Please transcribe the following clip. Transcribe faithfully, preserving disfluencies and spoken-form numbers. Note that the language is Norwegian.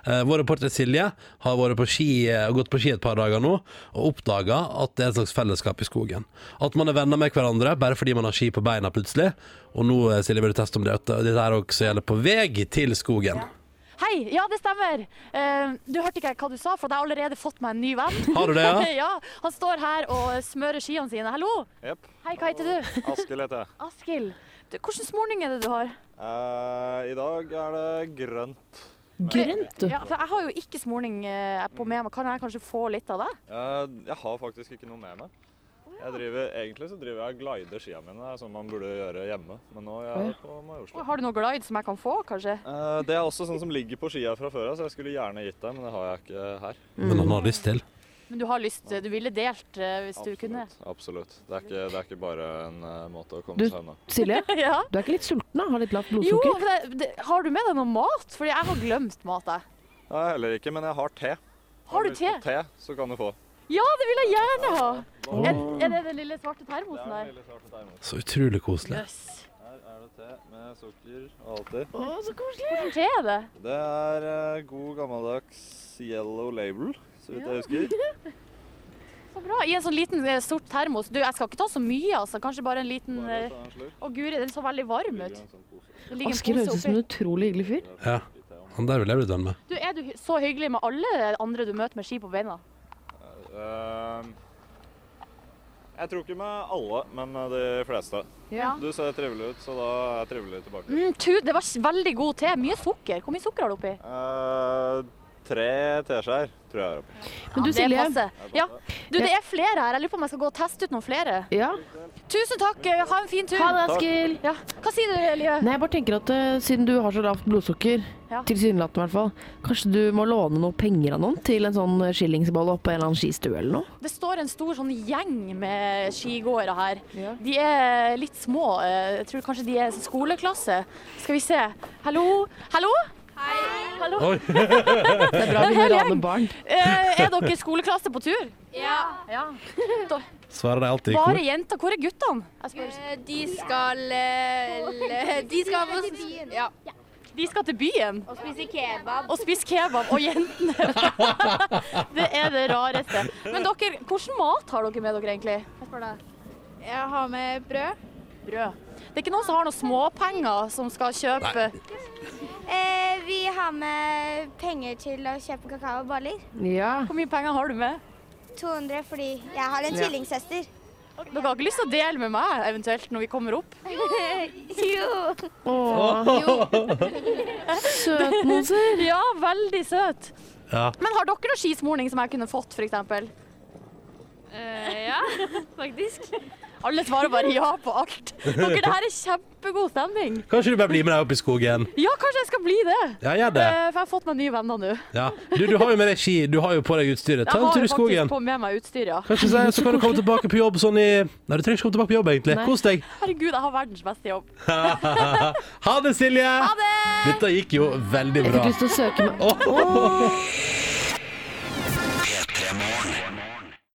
Uh, vår reporter Silje har vært på ski, uh, gått på ski et par dager nå, og oppdaget at det er et slags fellesskap i skogen. At man er venner med hverandre, bare fordi man har ski på beina plutselig. Og nå, uh, Silje, vil du teste om det, at dette her også gjelder på vei til skogen. Ja. Hei, ja det stemmer. Uh, du hørte ikke hva du sa, for jeg har allerede fått meg en ny venn. Har du det, ja? Ja, han står her og smører skiene sine. Hallo? Yep. Hei, hva heter du? Askild heter jeg. Askild. Du, hvordan smorning er det du har? Uh, I dag er det grønt. Grønt? Ja, for jeg har jo ikke smorning uh, på med meg. Kan jeg kanskje få litt av det? Uh, jeg har faktisk ikke noe med meg. Jeg driver, egentlig så driver jeg og glider skiene mine, som man burde gjøre hjemme. Men nå er jeg på Majorstua. Har du noe glide som jeg kan få, kanskje? Uh, det er også sånn som ligger på skia fra før, så jeg skulle gjerne gitt deg, men det har jeg ikke her. Mm. Men han har lyst til. Men du har lyst, du ville delt uh, hvis absolutt, du kunne? Absolutt. Det er, ikke, det er ikke bare en uh, måte å komme du, seg unna. Silje, ja? Du er ikke litt sulten da? Har litt lavt Jo, blodsukker? det, det, har du med deg noe mat? Fordi jeg har glemt mat, jeg. Nei, heller ikke, men jeg har te. Har du te? Te, så kan du få. Ja, det vil jeg gjerne ha! Ja, er, er det den lille svarte termosen der? lille svarte termos. Så utrolig koselig. Yes. Her er det te med sukker og alltid. Å, så koselig! Hvordan te er det? Det er uh, god gammeldags yellow label, så vidt jeg husker. Så bra. I en sånn liten eh, sort termos. Du, jeg skal ikke ta så mye, altså. Kanskje bare en liten... Bare eh, ta en slurk. Å guri, den så veldig varm ut. Det ligger en Askild pose høres ut som oppi. en utrolig hyggelig fyr. Ja, han der vil jeg bli dønn med. Du, er du hy- så hyggelig med alle andre du møter med ski på beina? Uh, jeg tror ikke med alle, men med de fleste. Ja. Du ser trivelig ut, så da er jeg trivelig tilbake. Mm, tu, det var s- veldig god te. Mye sukker. Hvor mye sukker har du oppi? Uh, tre teskjær tror jeg er oppi. Men du, det Silje. passer. Ja. Du, det er flere her. Jeg lurer på om jeg skal gå og teste ut noen flere. Ja. Tusen takk. Ha en fin tur. Ha det, Askild. Ja. Hva sier du, Live? Nei, jeg bare tenker at uh, siden du har så lavt blodsukker, Ja. tilsynelatende i hvert fall, kanskje du må låne noe penger av noen til en sånn skillingsbolle oppe på en eller annen skistue eller noe? Det står en stor sånn gjeng med skigåere her. Ja. De er litt små. eh, Jeg tror kanskje de er skoleklasse. Skal vi se. Hallo? Hallo? Hei. Hallo? Oi. Det er bra vi må Hel rane gjeng. barn. Eh, er dere skoleklasse på tur? Ja. Ja. Svarer de alltid i Bare kor? jenter. Hvor er guttene? Jeg spør. Eh, De skal eh, l- De skal på byen. Ja. De skal til byen Og spise kebab. og spise kebab, og jentene Det er det rareste. Men dere, hvilken mat har dere med dere egentlig? Jeg spør deg. Jeg har med brød. Brød. Det er ikke noen som har noen småpenger som skal kjøpe Eh, vi har med penger til å kjøpe kakao og boller. Ja. Hvor mye penger har du med? to hundre fordi jeg har en tvillingsøster. Dere har ikke lyst til å dele med meg, eventuelt, når vi kommer opp? Jo. Åh, søt moser. Ja, veldig søt. Ja. Men har dere noe skismorning som jeg kunne fått, for eksempel? ja, faktisk. Alle svarer bare ja på alt. Dere, det her er kjempegod stemning. Kanskje du bare blir med deg opp i skogen? Ja, kanskje jeg skal bli det. Ja, gjør det. Eh, For jeg har fått meg nye venner nå. Ja. Du, du har jo med deg ski, du har jo på deg utstyret. Ta Jeg en har tur i faktisk skogen. på med meg utstyr, ja. Kanskje så, så kan du komme tilbake på jobb sånn i... Nei, du trenger ikke komme tilbake på jobb egentlig. Nei. Kos deg. Herregud, jeg har verdens beste jobb. Ha det, Silje! Ha det! Dette gikk jo veldig Jeg bra. fikk lyst til å søke meg. Åh.